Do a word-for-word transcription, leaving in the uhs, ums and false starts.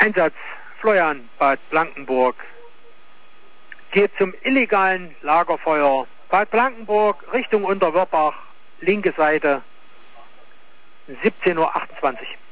Einsatz Florian, Bad Blankenburg. Geht zum illegalen Lagerfeuer. Bad Blankenburg, Richtung Unterwörbach, linke Seite, siebzehn Uhr achtundzwanzig.